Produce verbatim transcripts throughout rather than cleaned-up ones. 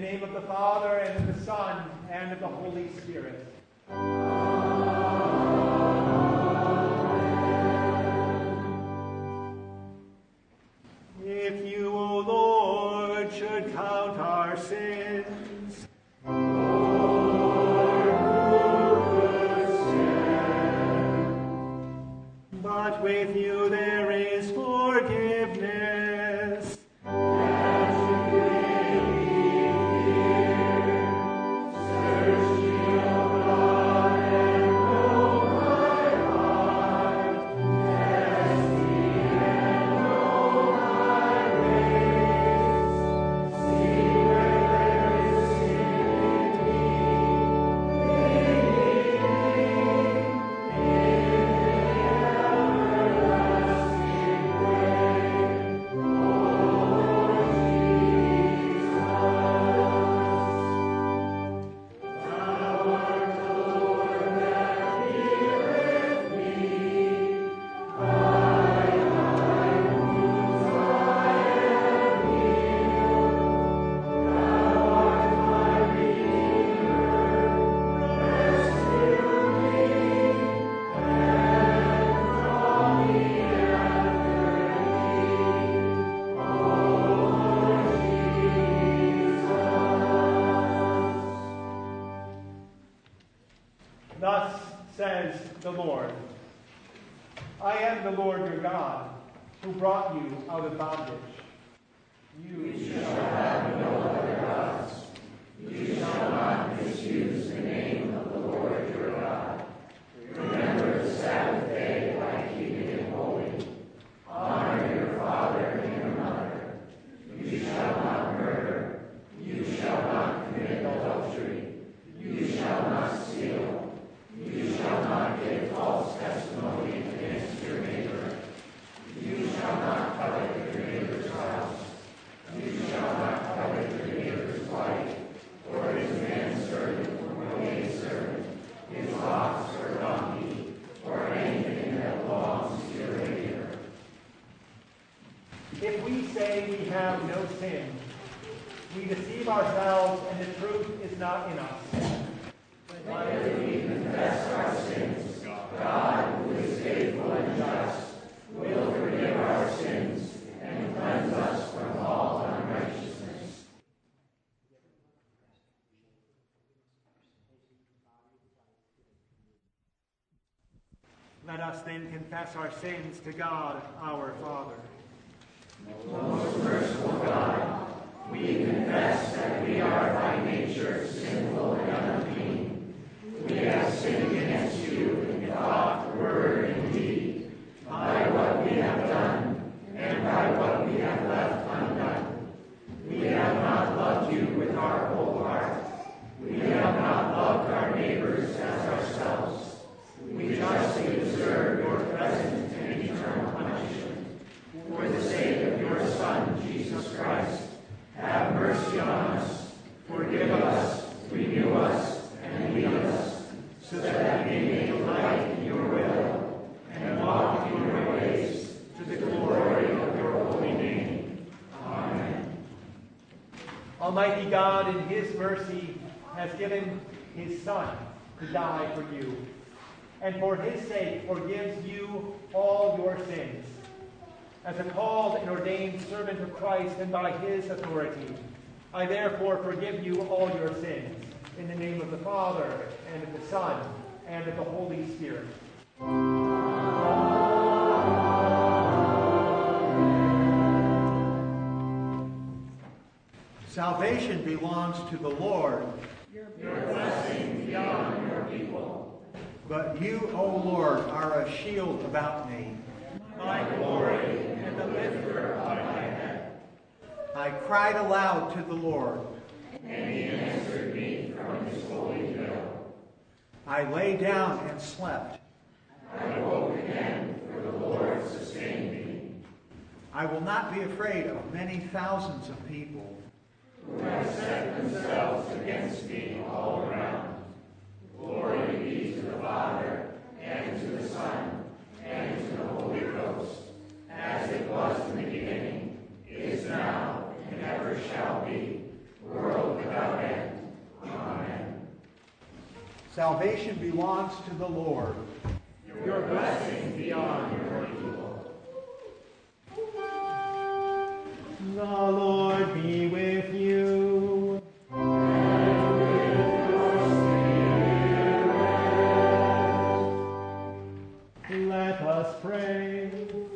name of the Father, and of the Son, and of the Holy Spirit. If you, O Lord, should count our sins, Lord, who could stand? But with you there is forgiveness. Thus says the Lord, I am the Lord your God, who brought you out of bondage. You, you shall have no other gods. You shall not misuse the name of the Lord your God. Remember the Sabbath day by keeping it holy. Honor your father and your mother. You shall not murder. You shall not commit adultery. You shall not steal. You shall not give false testimony against your neighbor. You shall not covet your neighbor's house. You shall not covet your neighbor's wife, or his manservant or maidservant, his ox or donkey, or anything that belongs to your neighbor. If we say we have no sin, we deceive ourselves, and the truth is not in us. But if we confess our sins, God, who is faithful and just, will forgive our sins and cleanse us from all unrighteousness. Let us then confess our sins to God, our Father. Most merciful God, we confess that we are by nature sinful and unclean. We have sinned against you in thought, word, and deed, by what we have done and by what we have left undone. We have not loved you with our whole heart. We have not loved our neighbors as ourselves. We justly deserve your present and eternal punishment. For the sake of your Son, Jesus Christ, have mercy on us, forgive us, renew us, and lead us, so that we may delight in your will and walk in your ways, to the glory of your holy name. Amen. Almighty God, in his mercy, has given his Son to die for you, and for his sake forgives you all your sins. As a called and ordained servant of Christ and by his authority, I therefore forgive you all your sins, in the name of the Father, and of the Son, and of the Holy Spirit. Salvation belongs to the Lord. Your blessing be on your people. But you, O Lord, are a shield about me, My glory and the lifter of my head. I cried aloud to the Lord, and he answered me from his holy hill. I lay down and slept. I woke again, for the Lord sustained me. I will not be afraid of many thousands of people who have set themselves against me all around. Glory be to the Father, and to the Son, and to the Holy Ghost, as it was in the beginning, is now, and ever shall be, world without without end. Amen. Salvation belongs to the Lord. Your blessings be on your people. The Lord be with you. And with your spirit. Let us pray.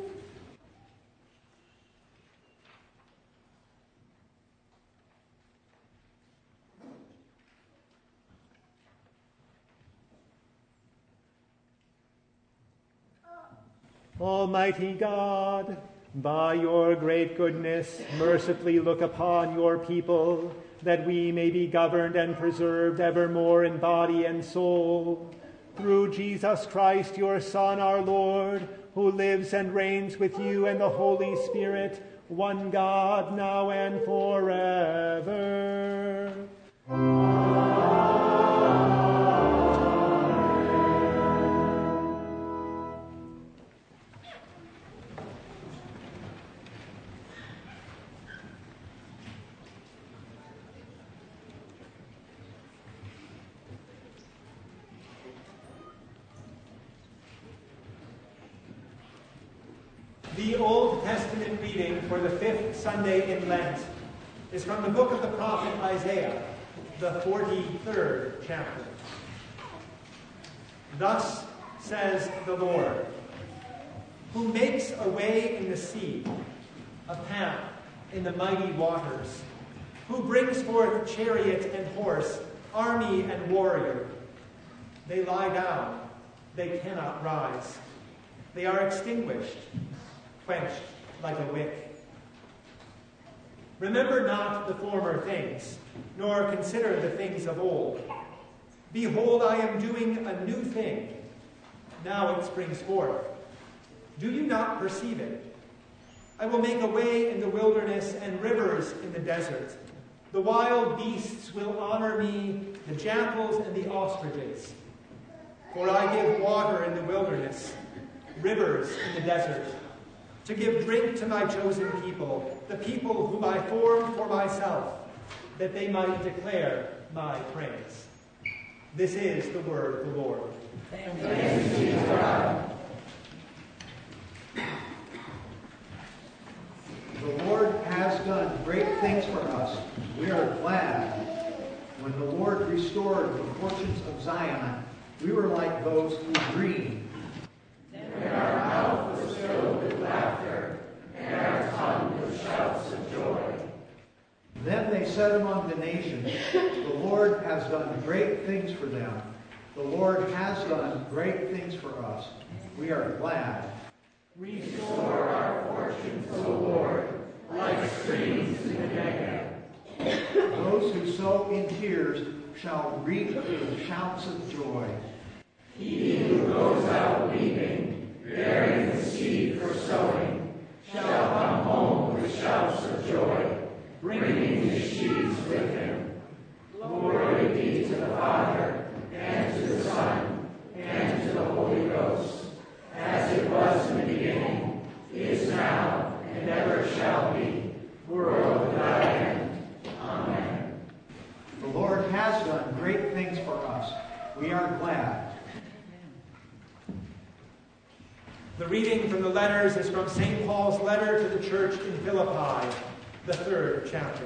Almighty God, by your great goodness, mercifully look upon your people, that we may be governed and preserved evermore in body and soul. Through Jesus Christ, your Son, our Lord, who lives and reigns with you and the Holy Spirit, one God, now and forever. The Old Testament reading for the fifth Sunday in Lent is from the book of the prophet Isaiah, the forty-third chapter. Thus says the Lord, who makes a way in the sea, a path in the mighty waters, who brings forth chariot and horse, army and warrior. They lie down, they cannot rise. They are extinguished, quenched like a wick. Remember not the former things, nor consider the things of old. Behold, I am doing a new thing. Now it springs forth. Do you not perceive it? I will make a way in the wilderness and rivers in the desert. The wild beasts will honor me, the jackals and the ostriches. For I give water in the wilderness, rivers in the desert, to give drink to my chosen people, the people whom I formed for myself, that they might declare my praise. This is the word of the Lord. Thanks be to God. The Lord has done great things for us. We are glad. When the Lord restored the fortunes of Zion, we were like those who dreamed. And our mouth was filled with laughter, and our tongue with shouts of joy. Then they said among the nations, the Lord has done great things for them. The Lord has done great things for us. We are glad. Restore our fortunes, O Lord, like streams in the Negev. Those who sow in tears shall reap with shouts of joy. He who goes out weeping, bearing the seed for sowing, shall come home with shouts of joy, bringing his sheaves with him. Glory be to the Father, and to the Son, and to the Holy Ghost, as it was in the beginning, is now, and ever shall be, world without end. Amen. The Lord has done great things for us. We are glad. The reading from the letters is from Saint Paul's letter to the church in Philippi, the third chapter.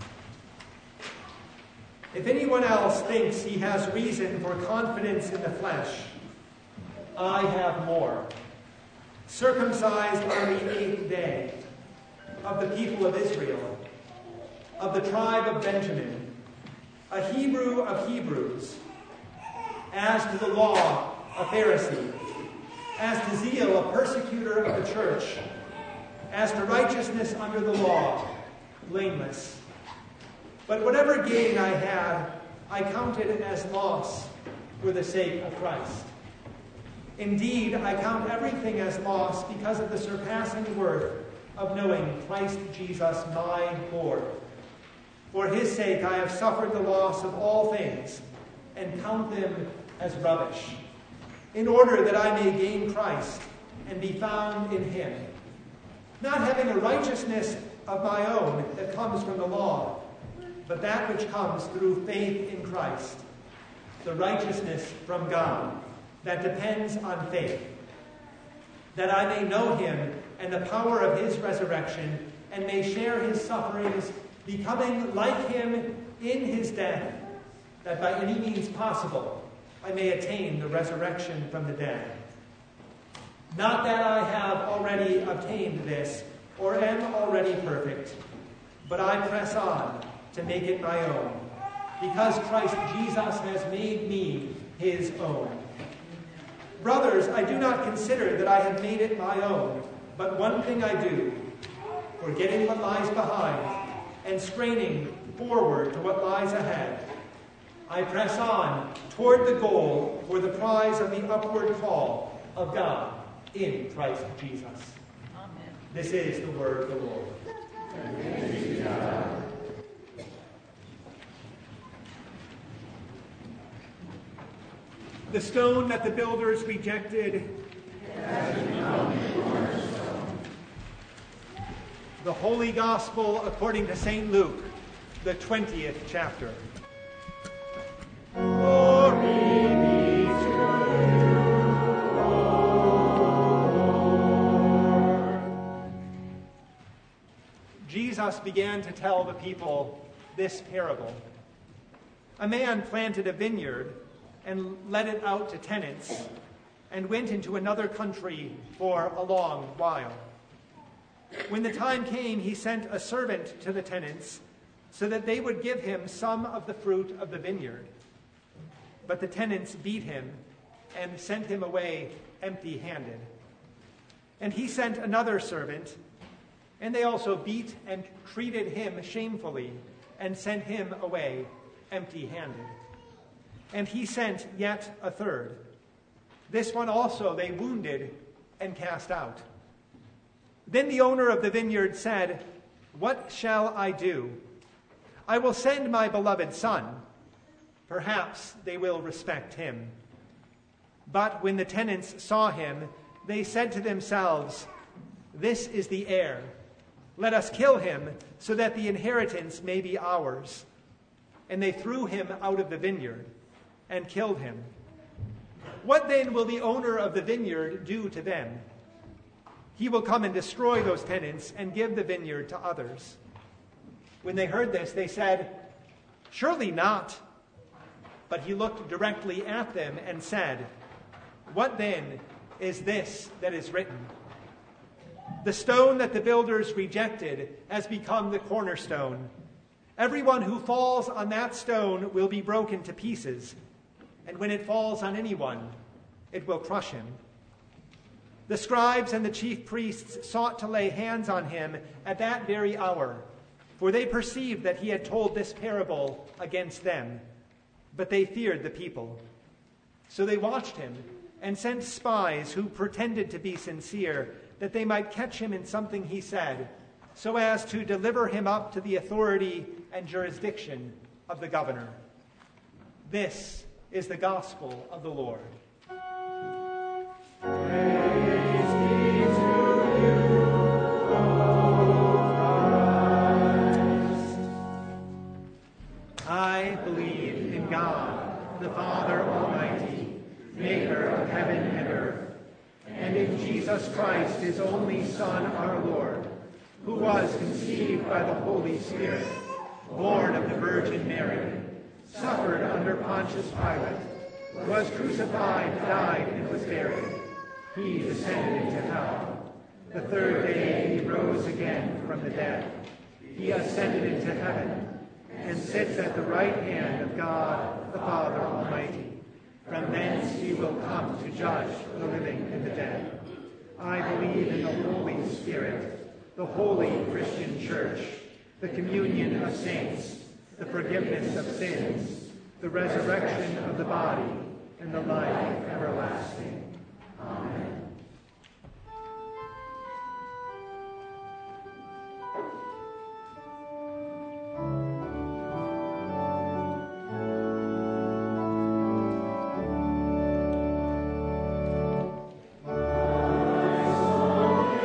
If anyone else thinks he has reason for confidence in the flesh, I have more. Circumcised on the eighth day, of the people of Israel, of the tribe of Benjamin, a Hebrew of Hebrews, as to the law, a Pharisee, as to zeal, a persecutor of the church, as to righteousness under the law, blameless. But whatever gain I had, I counted as loss for the sake of Christ. Indeed, I count everything as loss because of the surpassing worth of knowing Christ Jesus my Lord. For his sake I have suffered the loss of all things, and count them as rubbish, in order that I may gain Christ and be found in him, not having a righteousness of my own that comes from the law, but that which comes through faith in Christ, the righteousness from God that depends on faith, that I may know him and the power of his resurrection, and may share his sufferings, becoming like him in his death, that by any means possible I may attain the resurrection from the dead. Not that I have already obtained this, or am already perfect, but I press on to make it my own, because Christ Jesus has made me his own. Brothers, I do not consider that I have made it my own, but one thing I do, forgetting what lies behind, and straining forward to what lies ahead, I press on toward the goal for the prize of the upward call of God in Christ Jesus. Amen. This is the word of the Lord. Thanks be to God. The stone that the builders rejected has become the cornerstone. The Holy Gospel according to Saint Luke, the twentieth chapter. Glory be to you, Lord. Jesus began to tell the people this parable. A man planted a vineyard and let it out to tenants, and went into another country for a long while. When the time came, he sent a servant to the tenants so that they would give him some of the fruit of the vineyard. But the tenants beat him and sent him away empty-handed. And he sent another servant, and they also beat and treated him shamefully and sent him away empty-handed. And he sent yet a third. This one also they wounded and cast out. Then the owner of the vineyard said, "What shall I do? I will send my beloved son. Perhaps they will respect him." But when the tenants saw him, they said to themselves, "This is the heir. Let us kill him so that the inheritance may be ours." And they threw him out of the vineyard and killed him. What then will the owner of the vineyard do to them? He will come and destroy those tenants and give the vineyard to others. When they heard this, they said, "Surely not." But he looked directly at them and said, "What then is this that is written? The stone that the builders rejected has become the cornerstone. Everyone who falls on that stone will be broken to pieces, and when it falls on anyone, it will crush him." The scribes and the chief priests sought to lay hands on him at that very hour, for they perceived that he had told this parable against them, but they feared the people. So they watched him and sent spies who pretended to be sincere, that they might catch him in something he said, so as to deliver him up to the authority and jurisdiction of the governor. This is the gospel of the Lord. Praise be to you, O Christ. I believe in God, the Father Almighty, maker of heaven and earth, and in Jesus Christ, his only Son, our Lord, who was conceived by the Holy Spirit, born of the Virgin Mary, suffered under Pontius Pilate, was crucified, died, and was buried. He descended into hell. The third day he rose again from the dead. He ascended into heaven and sits at the right hand of God, the Father Almighty. From thence he will come to judge the living and the dead. I believe in the Holy Spirit, the holy Christian Church, the communion of saints, the forgiveness of sins, the resurrection of the body, and the life everlasting. Amen.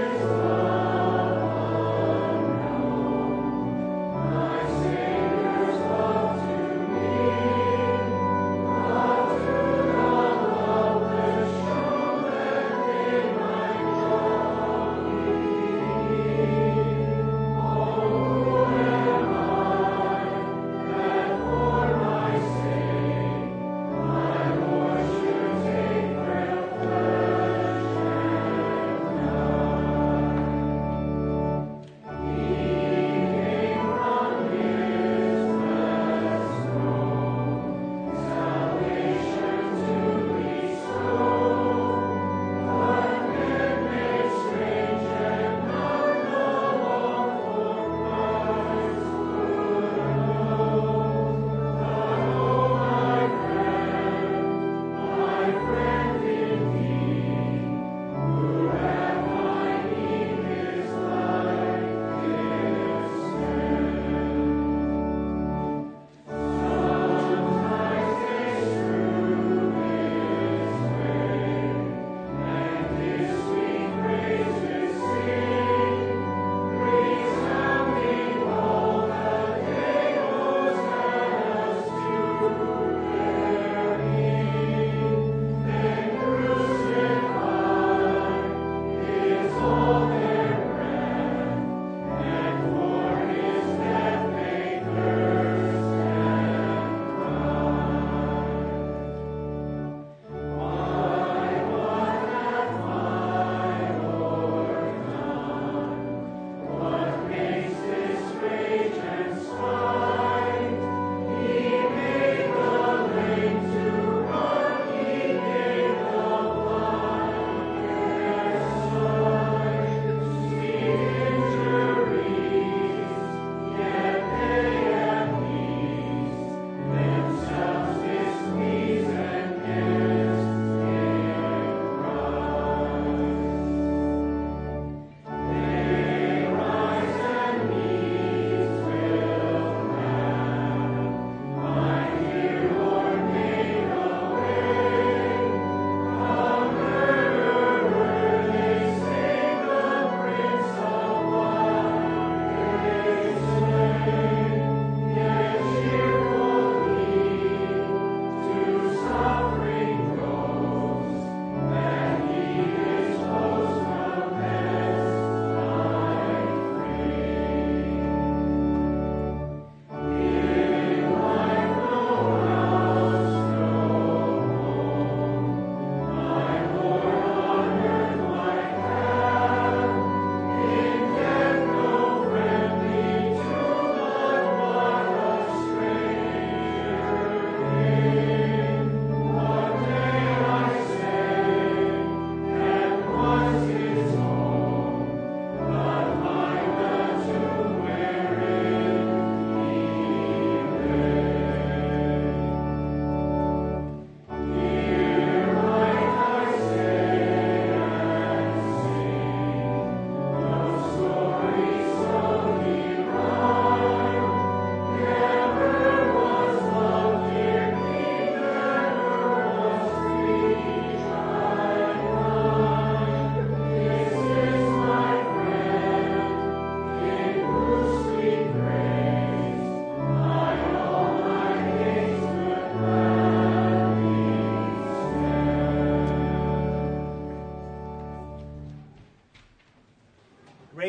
My Savior's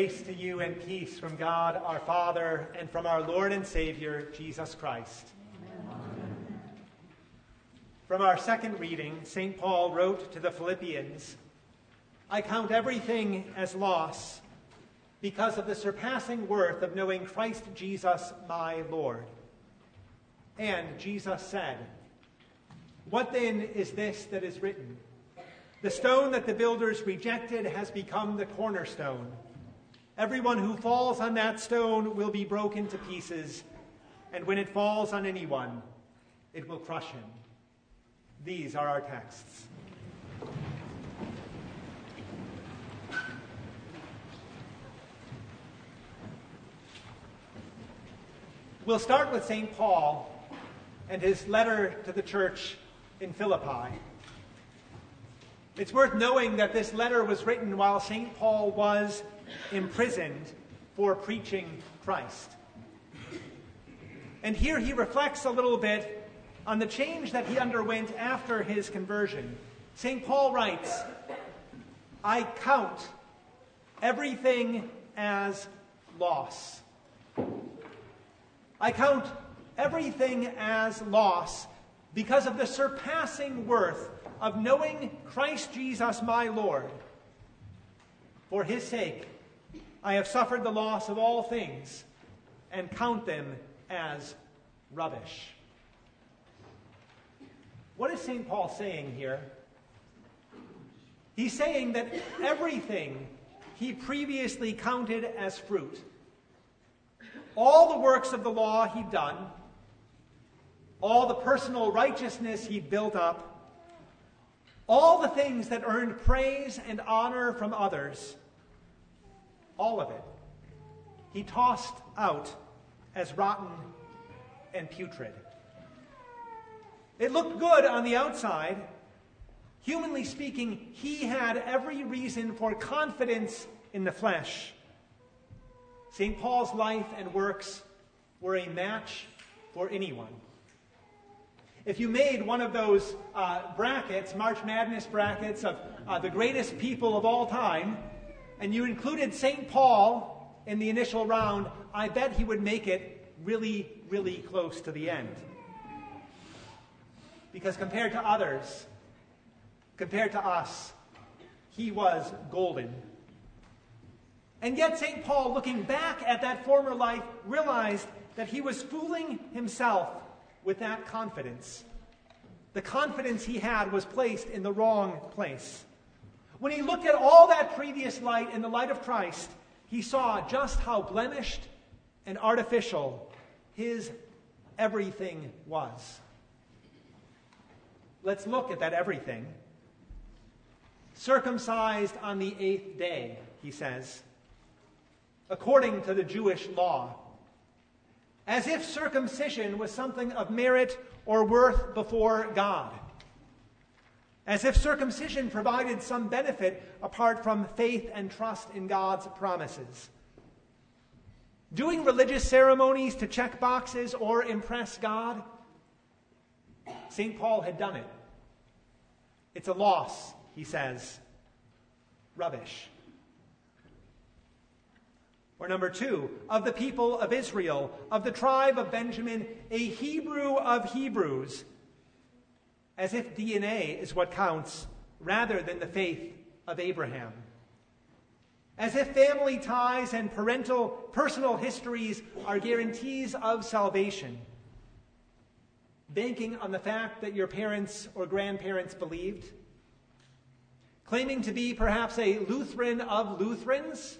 Grace to you and peace from God our Father and from our Lord and Savior, Jesus Christ. Amen. From our second reading, Saint Paul wrote to the Philippians, I count everything as loss because of the surpassing worth of knowing Christ Jesus my Lord. And Jesus said, what then is this that is written? The stone that the builders rejected has become the cornerstone. Everyone who falls on that stone will be broken to pieces, and when it falls on anyone, it will crush him. These are our texts. We'll start with Saint Paul and his letter to the church in Philippi. It's worth knowing that this letter was written while Saint Paul was imprisoned for preaching Christ. And here he reflects a little bit on the change that he underwent after his conversion. Saint Paul writes, I count everything as loss. I count everything as loss because of the surpassing worth of knowing Christ Jesus my Lord. For his sake, I have suffered the loss of all things and count them as rubbish. What is Saint Paul saying here? He's saying that everything he previously counted as fruit, all the works of the law he'd done, all the personal righteousness he'd built up, all the things that earned praise and honor from others, all of it, he tossed out as rotten and putrid. It looked good on the outside. Humanly speaking, he had every reason for confidence in the flesh. Saint Paul's life and works were a match for anyone. If you made one of those uh, brackets, March Madness brackets of uh, the greatest people of all time, and you included Saint Paul in the initial round, I bet he would make it really, really close to the end. Because compared to others, compared to us, he was golden. And yet Saint Paul, looking back at that former life, realized that he was fooling himself with that confidence. The confidence he had was placed in the wrong place. When he looked at all that previous light in the light of Christ, he saw just how blemished and artificial his everything was. Let's look at that everything. Circumcised on the eighth day, he says, according to the Jewish law, as if circumcision was something of merit or worth before God, as if circumcision provided some benefit apart from faith and trust in God's promises. Doing religious ceremonies to check boxes or impress God, Saint Paul had done it. It's a loss, he says. Rubbish. Or number two, of the people of Israel, of the tribe of Benjamin, a Hebrew of Hebrews, as if D N A is what counts rather than the faith of Abraham. As if family ties and parental personal histories are guarantees of salvation. Banking on the fact that your parents or grandparents believed. Claiming to be perhaps a Lutheran of Lutherans.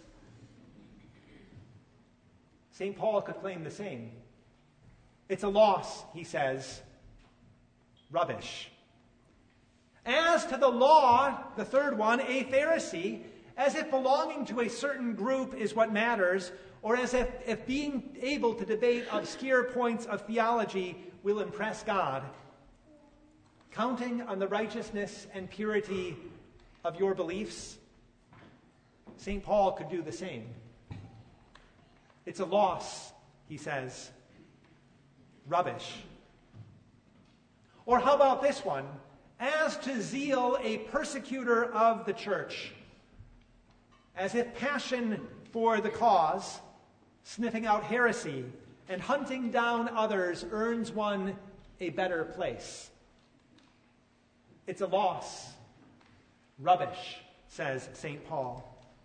Saint Paul could claim the same. It's a loss, he says. Rubbish. As to the law, the third one, a Pharisee, as if belonging to a certain group is what matters, or as if, if being able to debate obscure points of theology will impress God, counting on the righteousness and purity of your beliefs, Saint Paul could do the same. It's a loss, he says. Rubbish. Or how about this one? As to zeal, a persecutor of the church. As if passion for the cause, sniffing out heresy, and hunting down others earns one a better place. It's a loss. Rubbish, says Saint Paul.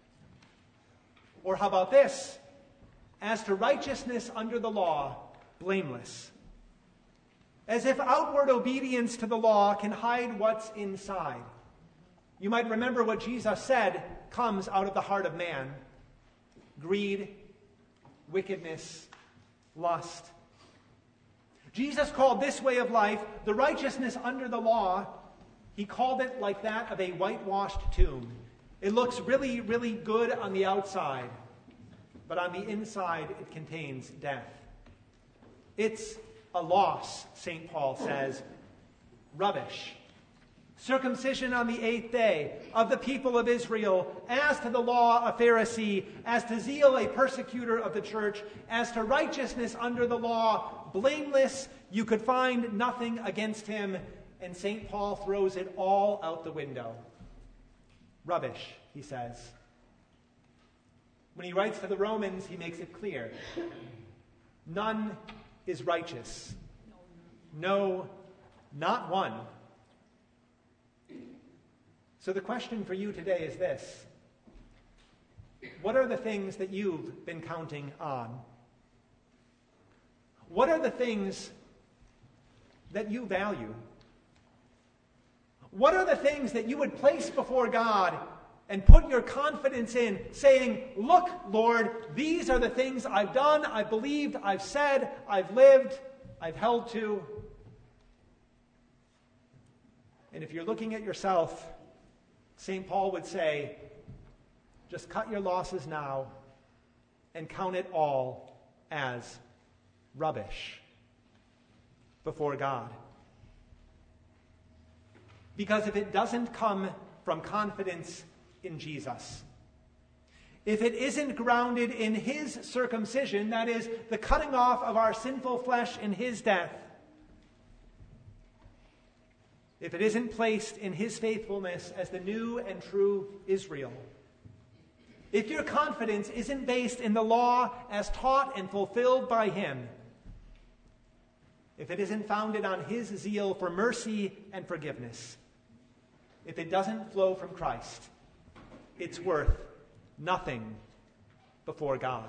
Or how about this? As to righteousness under the law, blameless. As if outward obedience to the law can hide what's inside. You might remember what Jesus said comes out of the heart of man. Greed, wickedness, lust. Jesus called this way of life the righteousness under the law. He called it like that of a whitewashed tomb. It looks really, really good on the outside, but on the inside it contains death. It's a loss, Saint Paul says. Rubbish. Circumcision on the eighth day of the people of Israel, as to the law a Pharisee, as to zeal a persecutor of the church, as to righteousness under the law, blameless. You could find nothing against him, and Saint Paul throws it all out the window. Rubbish, he says. When he writes to the Romans, he makes it clear. None is righteous. No, not one. So the question for you today is this. What are the things that you've been counting on? What are the things that you value? What are the things that you would place before God and put your confidence in, saying, look, Lord, these are the things I've done, I've believed, I've said, I've lived, I've held to. And if you're looking at yourself, Saint Paul would say, just cut your losses now and count it all as rubbish before God. Because if it doesn't come from confidence in Jesus, if it isn't grounded in his circumcision, that is, the cutting off of our sinful flesh in his death, if it isn't placed in his faithfulness as the new and true Israel, if your confidence isn't based in the law as taught and fulfilled by him, if it isn't founded on his zeal for mercy and forgiveness, if it doesn't flow from Christ, it's worth nothing before God.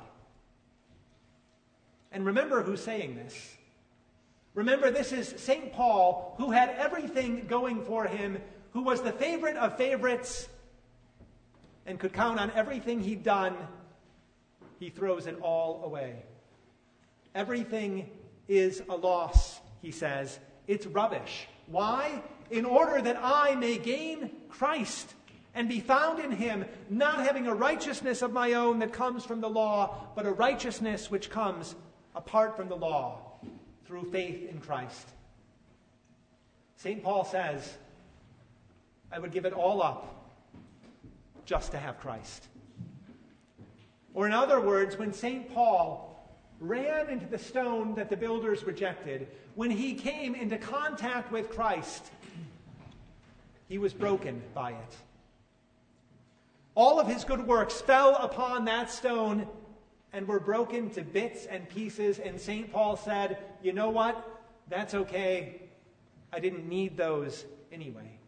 And remember who's saying this. Remember, this is Saint Paul, who had everything going for him, who was the favorite of favorites, and could count on everything he'd done. He throws it all away. Everything is a loss, he says. It's rubbish. Why? In order that I may gain Christ and be found in him, not having a righteousness of my own that comes from the law, but a righteousness which comes apart from the law, through faith in Christ. Saint Paul says, I would give it all up just to have Christ. Or in other words, when Saint Paul ran into the stone that the builders rejected, when he came into contact with Christ, he was broken by it. All of his good works fell upon that stone and were broken to bits and pieces. And Saint Paul said, you know what? That's okay. I didn't need those anyway.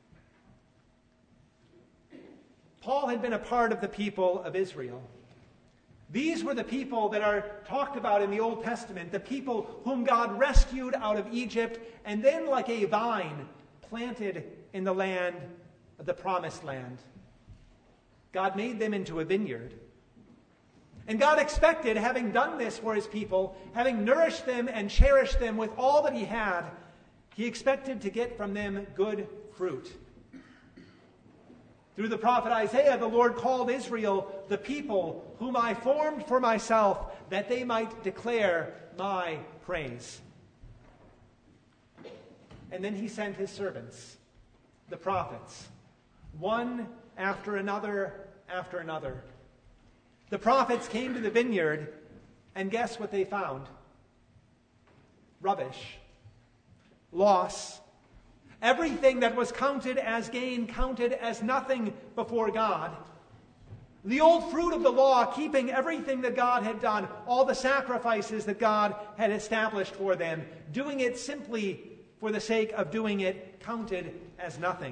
Paul had been a part of the people of Israel. These were the people that are talked about in the Old Testament, the people whom God rescued out of Egypt and then, like a vine, planted in the land of the promised land. God made them into a vineyard. And God expected, having done this for his people, having nourished them and cherished them with all that he had, he expected to get from them good fruit. Through the prophet Isaiah, the Lord called Israel the people whom I formed for myself, that they might declare my praise. And then he sent his servants, the prophets, one after another after another. The prophets came to the vineyard, and guess what they found? Rubbish. Loss. Everything that was counted as gain counted as nothing before God. The old fruit of the law, keeping everything that God had done, all the sacrifices that God had established for them, doing it simply for the sake of doing it, counted as nothing.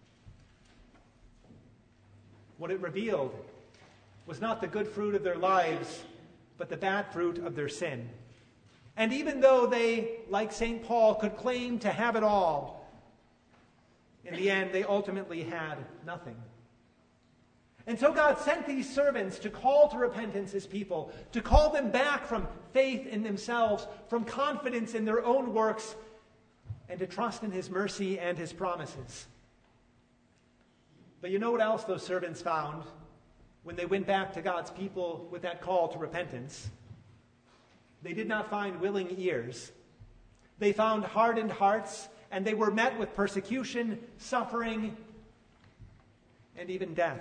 What it revealed was not the good fruit of their lives, but the bad fruit of their sin. And even though they, like Saint Paul, could claim to have it all, in the end they ultimately had nothing. And so God sent these servants to call to repentance his people, to call them back from faith in themselves, from confidence in their own works, and to trust in his mercy and his promises. But you know what else those servants found when they went back to God's people with that call to repentance? They did not find willing ears. They found hardened hearts, and they were met with persecution, suffering, and even death.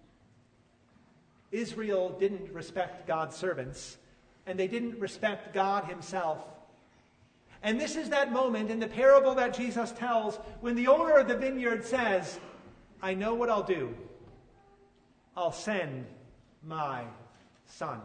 Israel didn't respect God's servants, and they didn't respect God himself. And this is that moment in the parable that Jesus tells when the owner of the vineyard says, I know what I'll do. I'll send my son.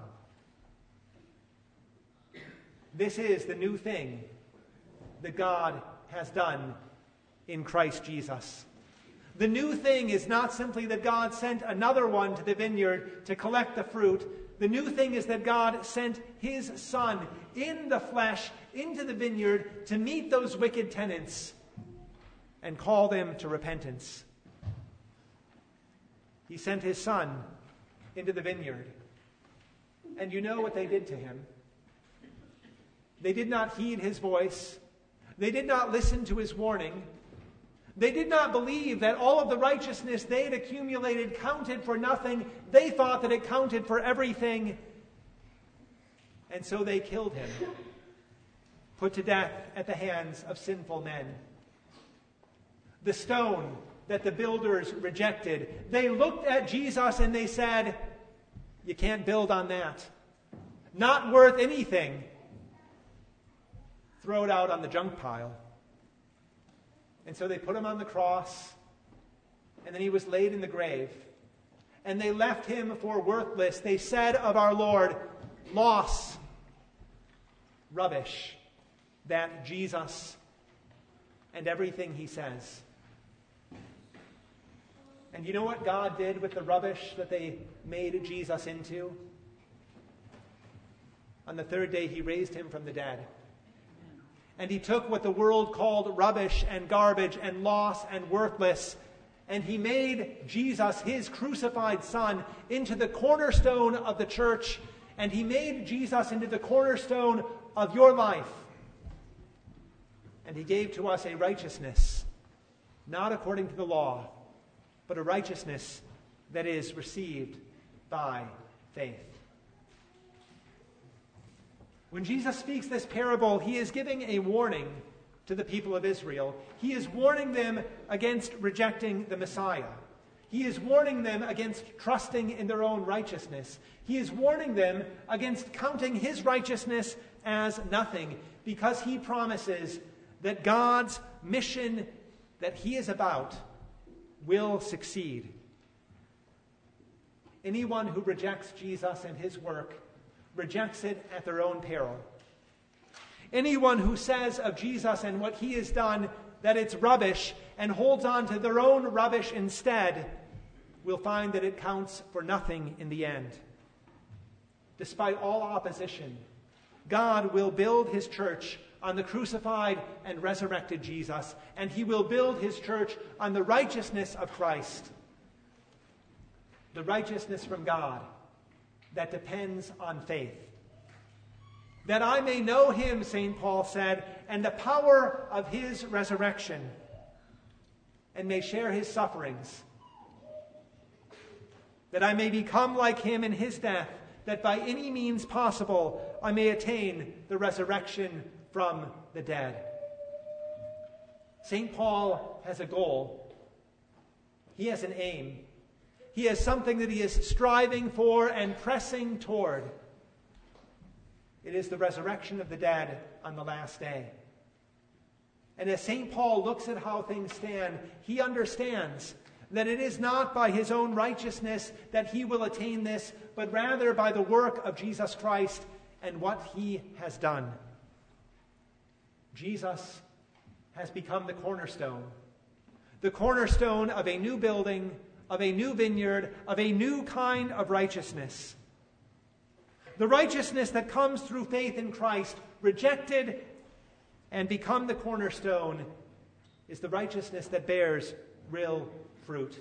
This is the new thing that God has done in Christ Jesus. The new thing is not simply that God sent another one to the vineyard to collect the fruit. The new thing is that God sent his Son in the flesh into the vineyard to meet those wicked tenants and call them to repentance. He sent his Son into the vineyard. And you know what they did to him. They did not heed his voice. They did not listen to his warning. They did not believe that all of the righteousness they had accumulated counted for nothing. They thought that it counted for everything. And so they killed him, put to death at the hands of sinful men. The stone that the builders rejected, they looked at Jesus and they said, you can't build on that. Not worth anything. Throw it out on the junk pile. And so they put him on the cross, and then he was laid in the grave. And they left him for worthless. They said of our Lord, loss, rubbish, that Jesus and everything he says. And you know what God did with the rubbish that they made Jesus into? On the third day, he raised him from the dead. And he took what the world called rubbish and garbage and loss and worthless, and he made Jesus, his crucified Son, into the cornerstone of the church, and he made Jesus into the cornerstone of your life. And he gave to us a righteousness, not according to the law, but a righteousness that is received by faith. When Jesus speaks this parable, he is giving a warning to the people of Israel. He is warning them against rejecting the Messiah. He is warning them against trusting in their own righteousness. He is warning them against counting his righteousness as nothing, because he promises that God's mission that he is about will succeed. Anyone who rejects Jesus and his work rejects it at their own peril. Anyone who says of Jesus and what he has done that it's rubbish and holds on to their own rubbish instead will find that it counts for nothing in the end. Despite all opposition, God will build his church on the crucified and resurrected Jesus, and he will build his church on the righteousness of Christ, the righteousness from God that depends on faith. That I may know him, Saint Paul said, and the power of his resurrection, and may share his sufferings. That I may become like him in his death, that by any means possible I may attain the resurrection from the dead. Saint Paul has a goal. He has an aim. He has something that he is striving for and pressing toward. It is the resurrection of the dead on the last day. And as Saint Paul looks at how things stand, he understands that it is not by his own righteousness that he will attain this, but rather by the work of Jesus Christ and what he has done. Jesus has become the cornerstone, the cornerstone of a new building, of a new vineyard, of a new kind of righteousness. The righteousness that comes through faith in Christ, rejected and become the cornerstone, is the righteousness that bears real fruit.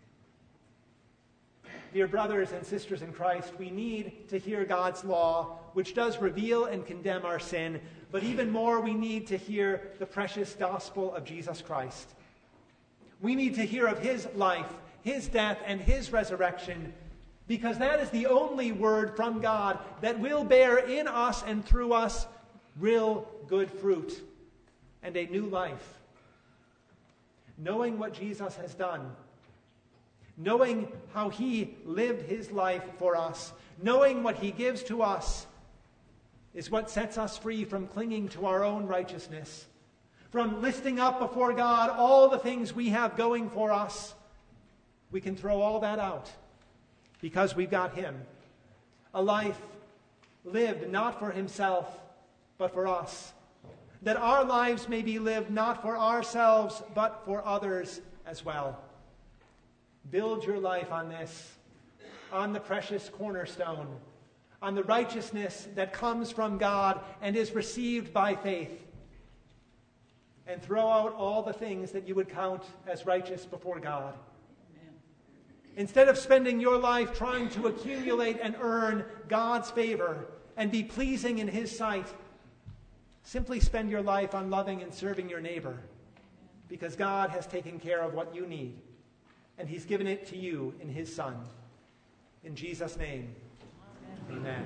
Dear brothers and sisters in Christ, we need to hear God's law, which does reveal and condemn our sin, but even more, we need to hear the precious gospel of Jesus Christ. We need to hear of his life, his death, and his resurrection, because that is the only word from God that will bear in us and through us real good fruit and a new life. Knowing what Jesus has done, knowing how he lived his life for us, knowing what he gives to us, is what sets us free from clinging to our own righteousness, from listing up before God all the things we have going for us. We can throw all that out because we've got him. A life lived not for himself, but for us. That our lives may be lived not for ourselves, but for others as well. Build your life on this, on the precious cornerstone, on the righteousness that comes from God and is received by faith. And throw out all the things that you would count as righteous before God. Amen. Instead of spending your life trying to accumulate and earn God's favor and be pleasing in his sight, simply spend your life on loving and serving your neighbor, because God has taken care of what you need, and he's given it to you in his Son. In Jesus' name, amen. Amen.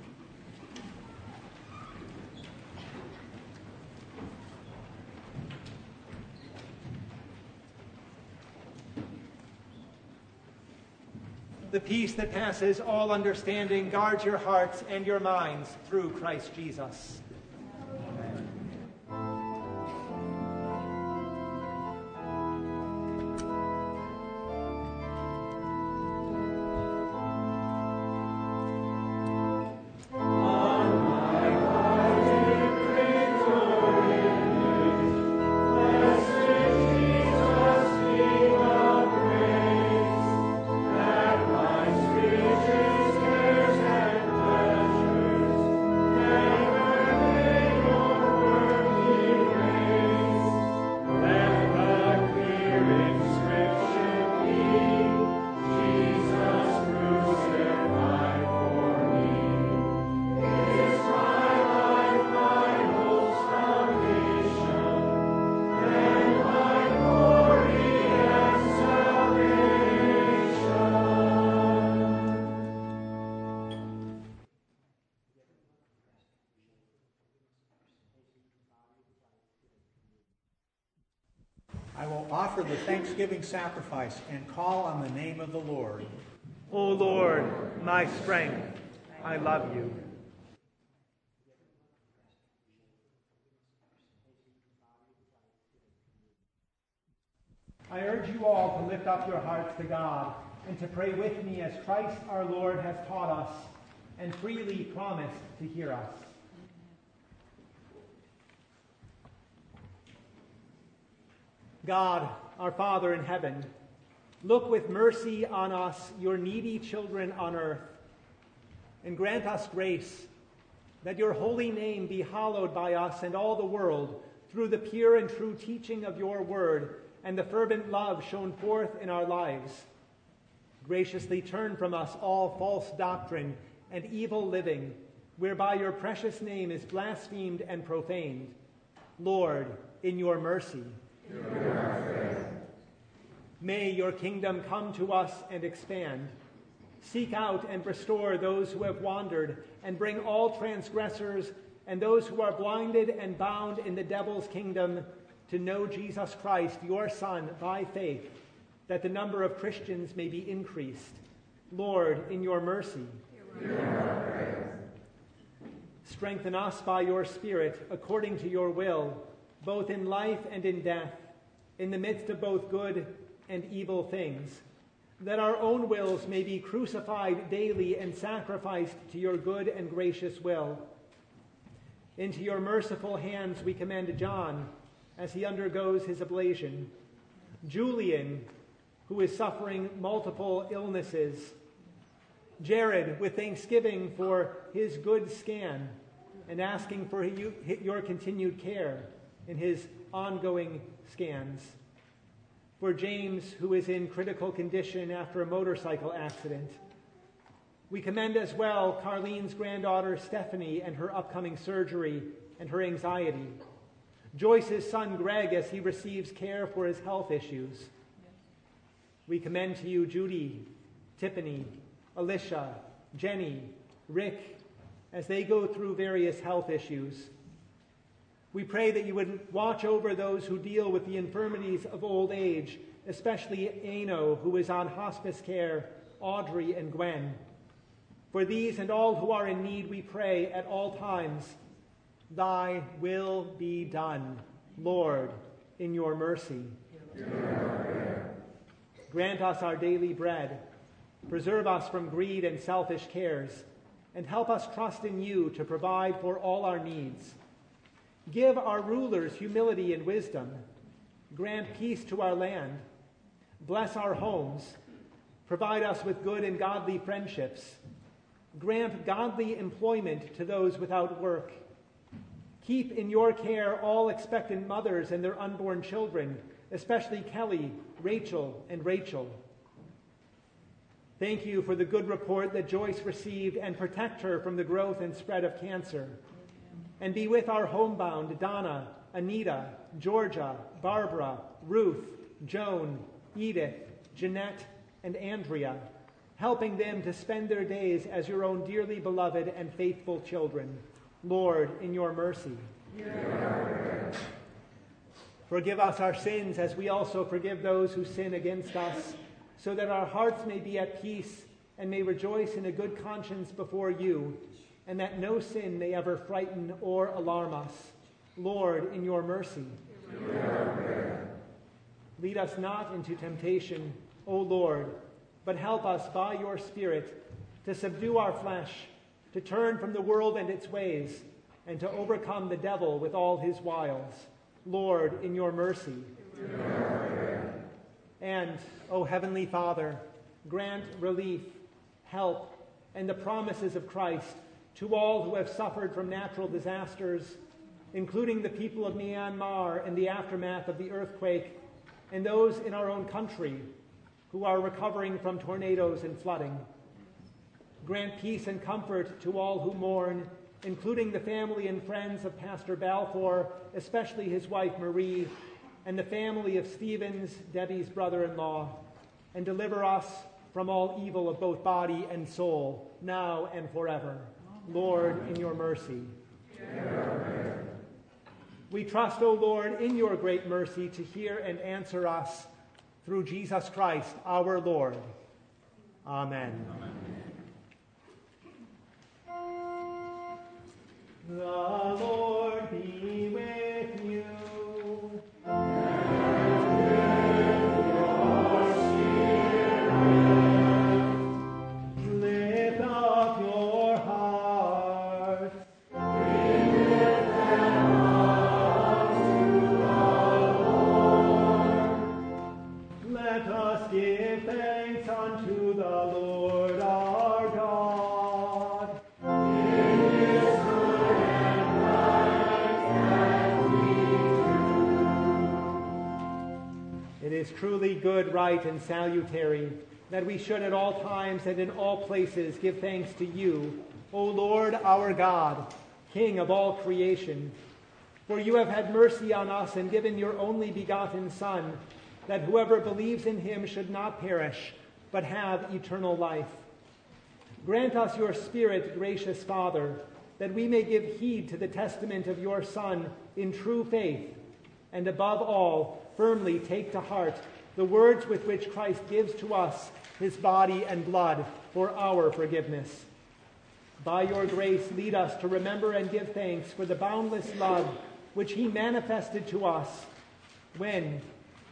The peace that passes all understanding guards your hearts and your minds through Christ Jesus. I will offer the thanksgiving sacrifice and call on the name of the Lord. O Lord, my strength, I love you. I urge you all to lift up your hearts to God and to pray with me as Christ our Lord has taught us and freely promised to hear us. God, our Father in heaven, look with mercy on us, your needy children on earth, and grant us grace that your holy name be hallowed by us and all the world through the pure and true teaching of your word and the fervent love shown forth in our lives. Graciously turn from us all false doctrine and evil living, whereby your precious name is blasphemed and profaned. Lord, in your mercy, may your kingdom come to us and expand. Seek out and restore those who have wandered, and bring all transgressors and those who are blinded and bound in the devil's kingdom to know Jesus Christ, your Son, by faith, that the number of Christians may be increased. Lord, in your mercy, strengthen us by your Spirit according to your will, both in life and in death, in the midst of both good and evil things, that our own wills may be crucified daily and sacrificed to your good and gracious will. Into your merciful hands we commend John as he undergoes his ablation, Julian, who is suffering multiple illnesses, Jared, with thanksgiving for his good scan and asking for you, your continued care in his ongoing scans, for James, who is in critical condition after a motorcycle accident. We commend as well Carlene's granddaughter Stephanie and her upcoming surgery and her anxiety, Joyce's son Greg as he receives care for his health issues. We commend to you Judy, Tiffany, Alicia, Jenny, Rick, as they go through various health issues. We pray that you would watch over those who deal with the infirmities of old age, especially Ano, who is on hospice care, Audrey and Gwen. For these and all who are in need, we pray at all times, thy will be done, Lord, in your mercy. Grant us our daily bread. Preserve us from greed and selfish cares, and help us trust in you to provide for all our needs. Give our rulers humility and wisdom. Grant peace to our land. Bless our homes. Provide us with good and godly friendships. Grant godly employment to those without work. Keep in your care all expectant mothers and their unborn children, especially Kelly, Rachel, and Rachel. Thank you for the good report that Joyce received, and protect her from the growth and spread of cancer. And be with our homebound Donna, Anita, Georgia, Barbara, Ruth, Joan, Edith, Jeanette, and Andrea, helping them to spend their days as your own dearly beloved and faithful children. Lord, in your mercy. Forgive us our sins as we also forgive those who sin against us, so that our hearts may be at peace and may rejoice in a good conscience before you, and that no sin may ever frighten or alarm us. Lord, in your mercy. Lead us not into temptation, O Lord, but help us by your Spirit to subdue our flesh, to turn from the world and its ways, and to overcome the devil with all his wiles. Lord, in your mercy. And, O Heavenly Father, grant relief, help, and the promises of Christ to all who have suffered from natural disasters, including the people of Myanmar in the aftermath of the earthquake, and those in our own country who are recovering from tornadoes and flooding. Grant peace and comfort to all who mourn, including the family and friends of Pastor Balfour, especially his wife Marie, and the family of Stevens, Debbie's brother-in-law, and deliver us from all evil of both body and soul, now and forever. Lord, in your mercy. We trust, O Lord, in your great mercy to hear and answer us through Jesus Christ, our Lord. Amen. Amen. The Lord be with you. Truly good, right, and salutary, that we should at all times and in all places give thanks to you, O Lord our God, King of all creation. For you have had mercy on us and given your only begotten Son, that whoever believes in him should not perish, but have eternal life. Grant us your Spirit, gracious Father, that we may give heed to the testament of your Son in true faith, and above all, firmly take to heart the words with which Christ gives to us his body and blood for our forgiveness. By your grace, lead us to remember and give thanks for the boundless love which he manifested to us when,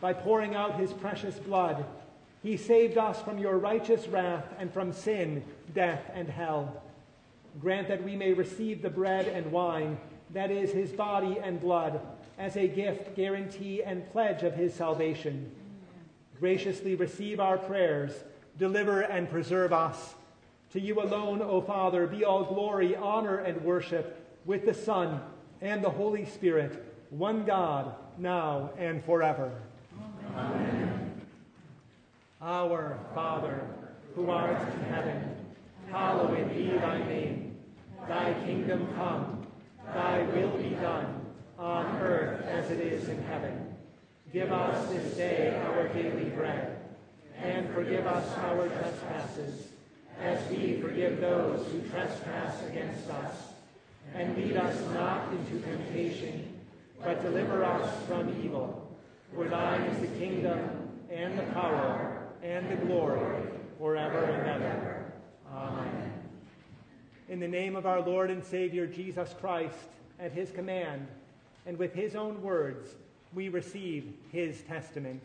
by pouring out his precious blood. He saved us from your righteous wrath and from sin, death, and hell. Grant that we may receive the bread and wine, that is his body and blood, as a gift, guarantee, and pledge of his salvation. Graciously receive our prayers, deliver and preserve us. To you alone, O Father, be all glory, honor, and worship, with the Son and the Holy Spirit, one God, now and forever. Amen. Our Father, who art in heaven, hallowed be thy name. Thy kingdom come, thy will be done, on earth as it is in heaven. Give us this day our daily bread, and forgive us our trespasses, as we forgive those who trespass against us. And lead us not into temptation, but deliver us from evil. For thine is the kingdom, and the power, and the glory, forever and ever. Amen. In the name of our Lord and Savior Jesus Christ, at his command, and with his own words, we receive his testament.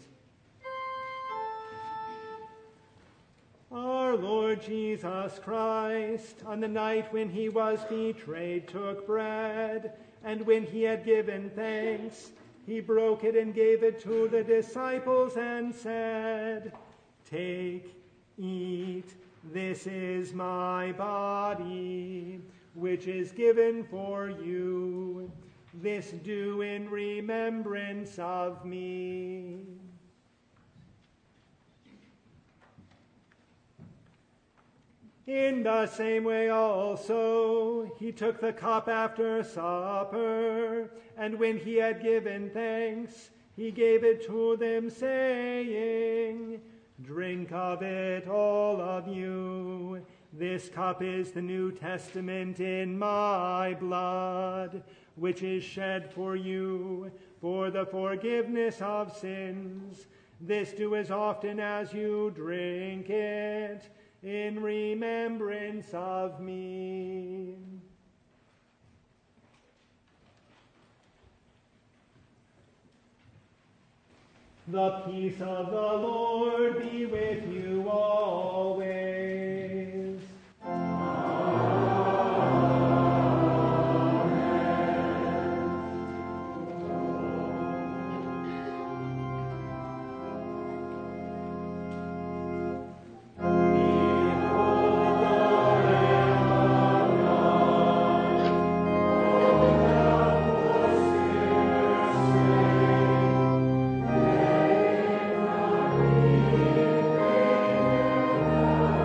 Our Lord Jesus Christ, on the night when he was betrayed, took bread, and when he had given thanks, he broke it and gave it to the disciples and said, "Take, eat, this is my body, which is given for you. This do in remembrance of me." In the same way also he took the cup after supper, and when he had given thanks, he gave it to them, saying, "Drink of it, all of you. This cup is the New Testament in my blood, which is shed for you for the forgiveness of sins. This do as often as you drink it, in remembrance of me." The peace of the Lord be with you always. Amen.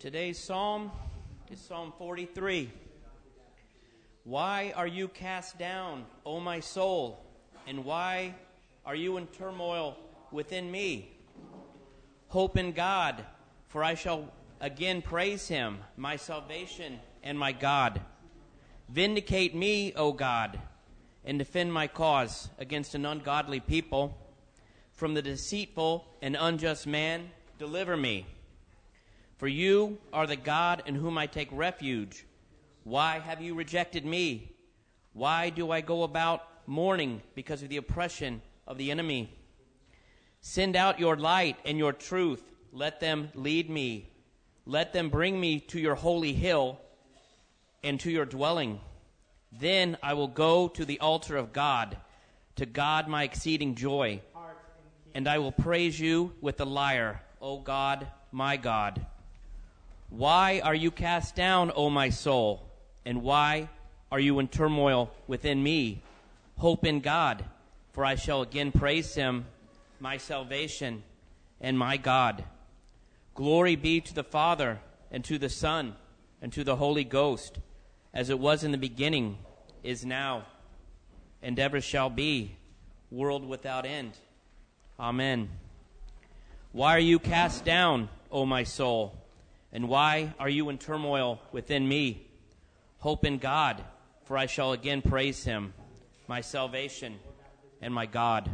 Today's psalm is Psalm forty-three. Why are you cast down, O my soul, and why are you in turmoil within me? Hope in God, for I shall again praise him, my salvation and my God. Vindicate me, O God, and defend my cause against an ungodly people. From the deceitful and unjust man, deliver me. For you are the God in whom I take refuge. Why have you rejected me? Why do I go about mourning because of the oppression of the enemy? Send out your light and your truth. Let them lead me. Let them bring me to your holy hill and to your dwelling. Then I will go to the altar of God, to God my exceeding joy. And I will praise you with the lyre, O God, my God. Why are you cast down, O my soul? And why are you in turmoil within me? Hope in God, for I shall again praise him, my salvation and my God. Glory be to the Father, and to the Son, and to the Holy Ghost, as it was in the beginning, is now, and ever shall be, world without end. Amen. Why are you cast down, O my soul? And why are you in turmoil within me? Hope in God, for I shall again praise him, my salvation and my God.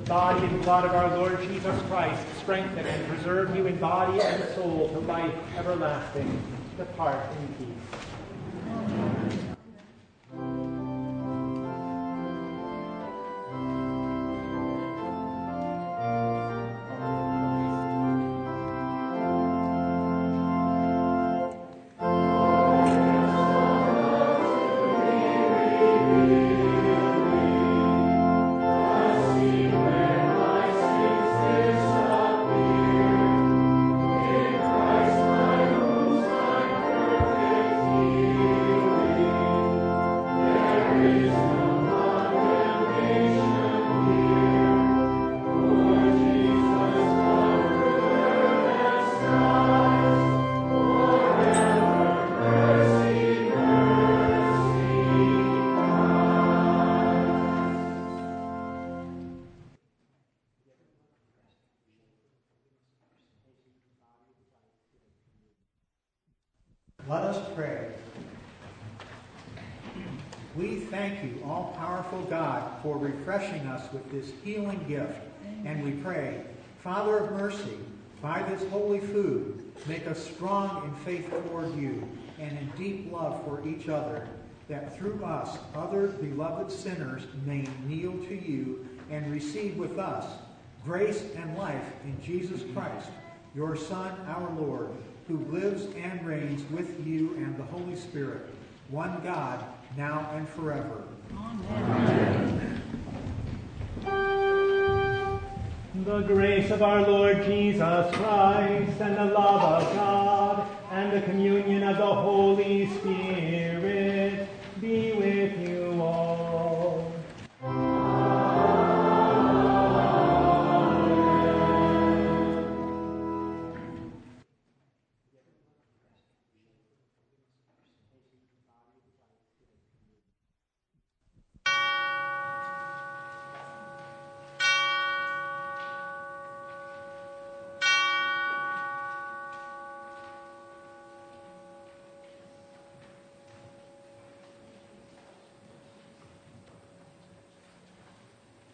body and blood of our Lord Jesus Christ strengthen and preserve you in body and soul to life everlasting. Depart in peace. Amen. Let us pray. We thank you, all-powerful God, for refreshing us with this healing gift. And we pray, Father of mercy, by this holy food, make us strong in faith toward you and in deep love for each other, that through us other beloved sinners may kneel to you and receive with us grace and life in Jesus Christ, your Son, our Lord, who lives and reigns with you and the Holy Spirit, one God, now and forever. Amen. Amen. The grace of our Lord Jesus Christ and the love of God and the communion of the Holy Spirit